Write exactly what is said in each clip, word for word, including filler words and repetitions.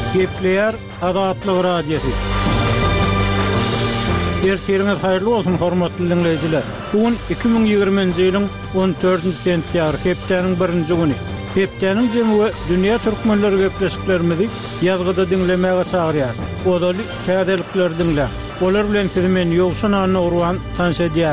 Gepleyer Adatlyk radiosu. Ertirňiz haýyrly bolsun hormatly dinleýijiler. Bugün iki bin ýygrimiňji ýylyň on dördünji sentýabr hepdeniň birinji güni. Hepdeniň jemgy dünýä türkmenleri gepleşiklerimizi ýazgyda dinlemäge çagyrýar. Odaly täzelikler dinle. Olar bilen men ýogşun anyny urwan tanşa edýär.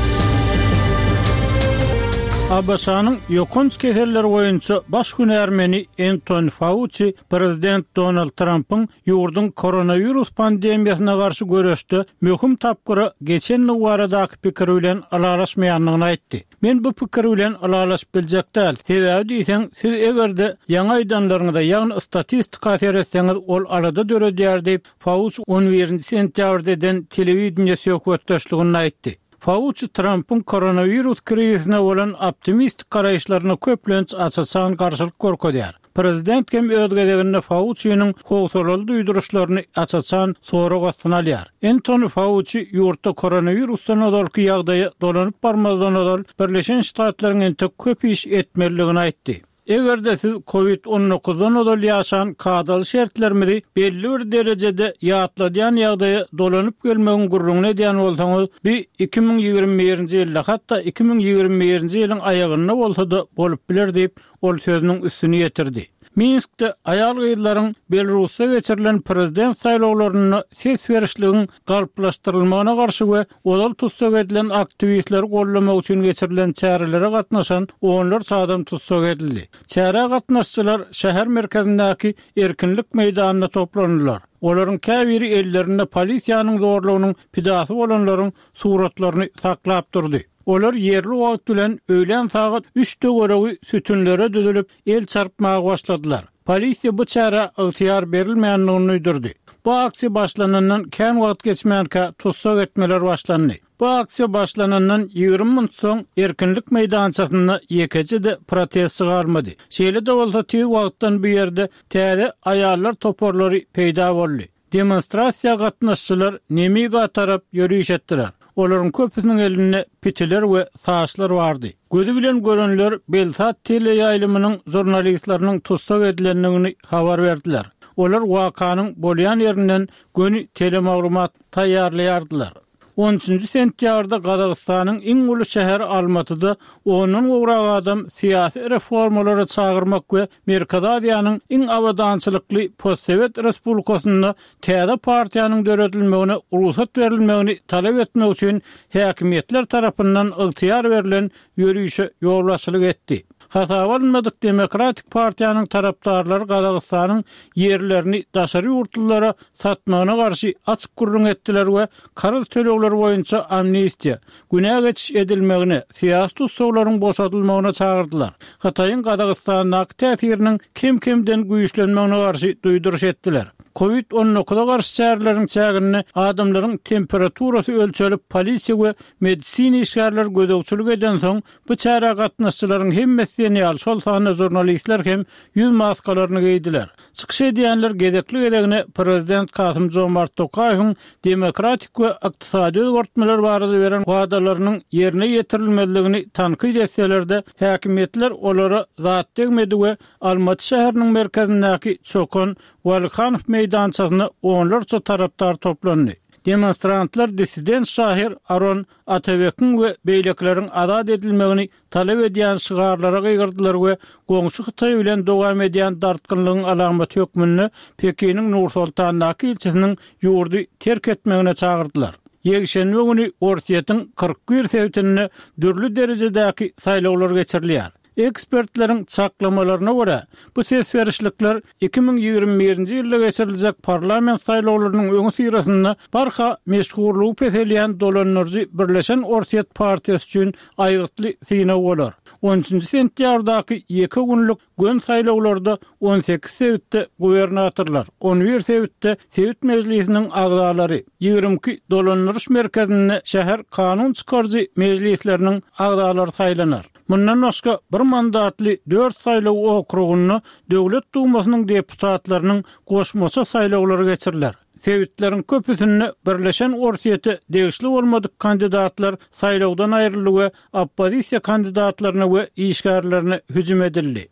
A B S-nyň ýokunç keseller boýunça baş hünärmeni Anthony Fauci prezident Donald Trump'yň ýurdun koronavirus pandemiýasyna garşy görüşde möhüm tapgyry geçen ýyllardaky pikiri bilen alalaşmaýanlygyny aýtdy. Men bu pikir bilen alalaşyp biljek däl. Sebäbi diýsen, siz egerde ýaňy aýdanlaryňyzda ýagny statistika teretseniz ol arada döredýär diýip Fauci on birinji sentýabrda eden telewiziýa söhbetdeşligini aýtdy. Fauci Trump'ın koronavirus krizine olan optimistik garaýşlaryna köplenç açaçan garşylyk görkezýär. Prezident hem özgedeginde Fauci'nin howsalaly duýduruşlaryny açaçan soragatsyna alýar. Anthony Fauci ýurtda koronavirusdan öňki ýagdaýy dolanyp barmazdan öňki Birleşen Ştatlaryň tek köp iş etmeligini aýtdy. Egerde siz covid on dokuzdan öňki ýaşan kadaly şertlerimizi belli bir derejede ýatladýan ýagdaýy dolanyp gelmegi gurruna diýen bolsaňyz, bir iki bin ýygrimi birinji ýylda hatda iki bin ýygrimi birinji ýylyň aýagyna bolsa-da bolup biler diýip ol sözüniň üstüni ýetirdi. Minskde aýal gyýlaryň Belarusda geçirilen prezident saýlawlaryny ses berişligiň galplaşdyrylmagyna garşy we olal tutsak edilen aktivistler gollamak üçin geçirilen çärelere gatnaşan onlar çağdan tutsak edildi. Çäre gatnaşçylar şäher merkezindäki erkinlik meýdanyna toplandylar. Olaryň käbiri ellerinde polisiýanyň zorlugynyň pidasy bolanlaryň suratlaryny saklap durdy. Olar yerli wagt bilen öýlen saat üçde göregi sütünlere düzülüp el çarpmaga başladylar. Polisiýa bu çäre ygtyýar berilmeýändigini öýdürdi. Bu aksiýa başlanandan kän wagt geçmänkä tutsak etmeler başlandy. Bu aksiýa başlanandan ýygrimi minut soň erkinlik meýdançasyna ýekejide protest çygarmady. Şeýle de bolsa tez wagtdan bu ýerde täze aýallar toporlary peýda boldy. Demonstrasiýa gatnaşçylar nemiga tarap ýürüýüş etdiler. Olaryň köpüsiniň elinde pitiler we saçlar bardy. Gözi bilen görenler Belsat teleýaýlymynyň jurnalistlarynyň tutsak edilendigini habar berdiler. Olar wakanyň bolýan ýerinden göni telemaglumat taýýarlaýardylar. on üçünji sentýabrda Gazagystanyň iň uly şäheri Almatyda onuň ugrag adam syýasy reformalary çagyrmak we Merkez Aziýanyň iň awadançylykly Postsowet Respublikasyna täze partiýanyň döredilmegine ruhsat berilmegini talap etmek üçin häkimetler tarapyndan ygtyýar berilen ýürüýüşe ýolbaşçylyk etdi. Hasabalmadyk Demokratik Partiýanyň tarapdarlary Gazagystanyň ýerlerini daşary ýurtlara satmagyna garşy açyk gurrun etdiler we karız tölegleri boýunça amnestiýa, günä geçiş edilmegine, syýasy tutsaglaryň boşadylmagyna çagyrdylar. Hataýyň Gazagystanyň täsiriniň kim-kimden güýçlenmegine garşy duýduruş etdiler. covid on dokuz'a garşy çäreleriň çägirini adamlaryň temperaturasy ölçülip polisiýa we medisina işgärler gödөгçülük eden soň bu çäre gatnaşçylaryň hemmesi ýaly şol sahne jurnalistler hem ýüz maskalaryny giydiler. Çykyş edýänler gedekli gedegine prezident Kasym Jomart Tokaýewiň demokratik we ykdysady özgertmeler barada beren wagdalarynyň ýerine ýetirilmezligini tanqid etseler-de häkimetler olara zat degmedi we Almaty şäheriniň merkezindäki çokon Walkhanov meýdançasyna onlarça tarapdar toplandy. Demonstrantlar dissident şahir Aron Atabekiň we beýlekleriň azad edilmegini talap edýän şygarlara gygyrdylar we goňşy Hytaý bilen dowam edýän dartgynlygyň alamaty hökmüni Pekiniň Nur-Sultandaky ilçesiniň ýurdy terk etmegine çagyrdylar. Ýekşenbe güni Ortiýatyň kırk bir sewtini dürli derejedäki saýlawlar geçirilýär. Ekspertlerin çaklamalaryna görä, bu ses berişlikler iki bin ýygrimi birinji ýylda geçiriljek parlament saýlawlarynyň öňü syrasynda barha meşgurlygy peselýän dolanyrjy Birleşen Ortiýat Partiýasy üçin aýgytly syna bolar. on üçünji sentýabrdaky iki günlük gün saýlawlarda on sekiz sewtde gubernatorlar, on bir sewtde Sewit Mejlisiniň agdalary, ýygrimi iki dolanyrş merkezinde şäher kanun çykarjy mejlisleriniň agdalary saýlanar. Mundan başga bir mandatly dört saýlaw okrugyny döwlet dumasynyň deputatlarynyň goşmaça saýlawlary geçirilýär. Sewitlerin köpüsini Birleşen Ortiýaty degişli bolmadyk kandidatlar saýlawdan aýryldy we oppozisiýa kandidatlaryna we işgärlerine hüjüm edildi.